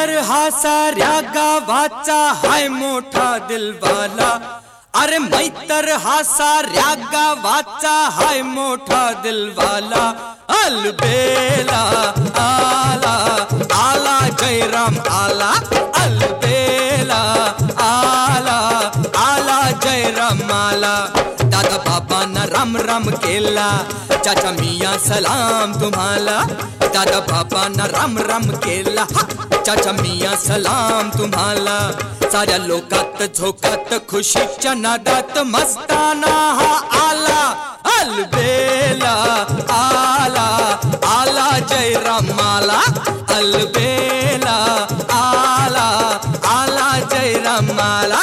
मैतर हा साऱ्या गावाचा हाय मोठा दिलवाला। अरे मैतर हा साऱ्या गावाचा हाय मोठा दिलवाला। अलबेला आला आला जयराम आला। अलबेला आला आला जयराम आला। दादा बाबांना राम राम केला, चाचा मिया सलाम तुम्हाला। दादा बाबांना राम राम केला, चाचा मिया सलाम तुम्हाला। साऱ्या लोकात झोकात खुशीच्या नादात मस्ताना हा आला। अलबेला आला आला जयराम आला। अलबेला आला आला जयराम आला।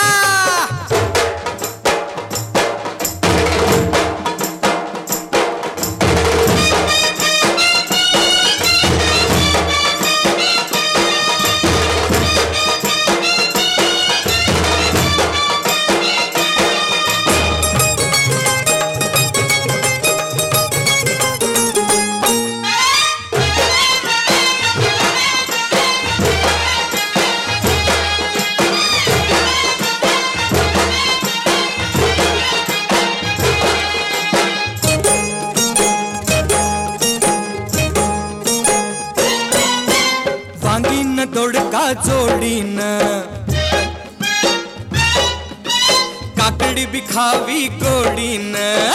वांगीन दोडका जोडीन, काकडी बी खावी गोडीन।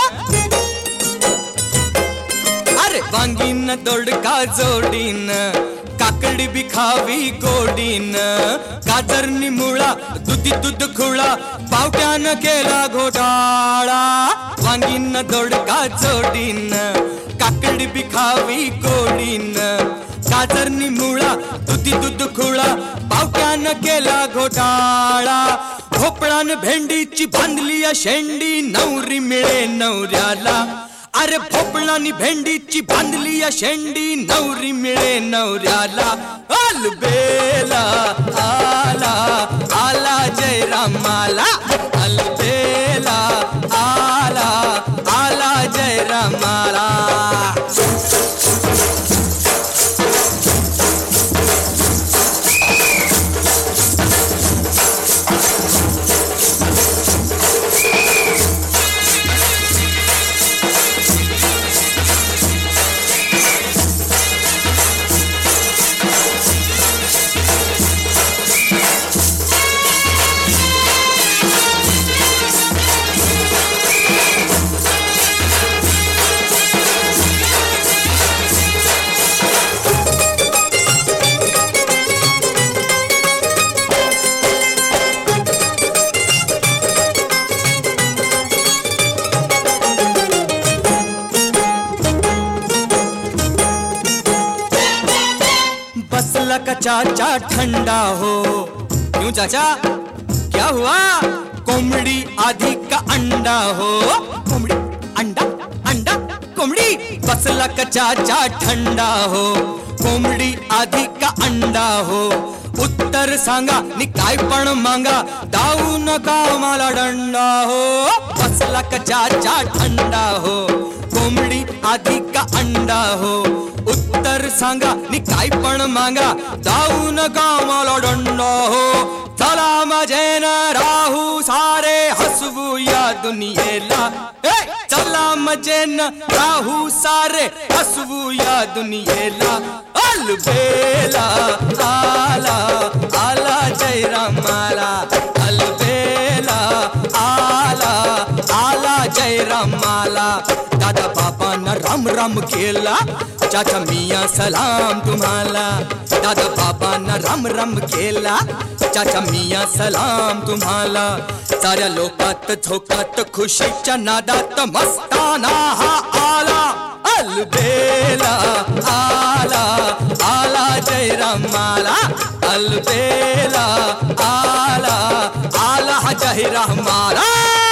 अरे वांगीन दोडका जोडीन, काकडी बी खावी गोडीन। गाजरनी मुळा दुधी दूध खुळा, पावट्यानं केला घोटाळा। वांगीन दोडका जोडीन, काकडी बी खावी गोडीन। गाजरनी मुळा दुधी दूध खुळा, पावट्यानं केला घोटाळा। भोपळान भेंडीची बांधली शेंडी, नवरी मिळे नवऱ्याला। अरे भोपळानी भेंडीची बांधली शेंडी, नवरी मिळे नवऱ्याला। अलबेला आला आला जयराम आला। अलबेला आला आला जयराम आला। बसला का चाचा ठंडा हो, क्यों चाचा क्या हुआ? कोमड़ी आधी का अंडा हो। कोमड़ी अंडा अंडा कोमड़ी। बसला का चाचा ठंडा हो, कोमड़ी आधी का अंडा हो। उत्तर सांगा नि काय पण मांगा, दाऊ नका मला दंडा हो। बसला का चाचा ठंडा हो, कोमड़ी आधी का अंडा हो। उत्तर सांगा नि काय पण मांगा, दाऊ नका मला दंडा हो। चला मजेन राहू सारे हसवू या दुनियेला। चला मजेन राहू सारे हसवू या दुनियेला। अलबेला आला आला जयराम आला। अलबेला आला आला जयराम आला। दादा बाबांना राम राम केला, चाचा मिया सलाम तुम्हाला। दादा बाबांना राम राम केला, चाचा मिया सलाम तुम्हाला। साऱ्या लोकात झोकात खुशीच्या नादात मस्ताना हा आला। अलबेला आला आला जयराम आला। अलबेला आला आला जयराम आला।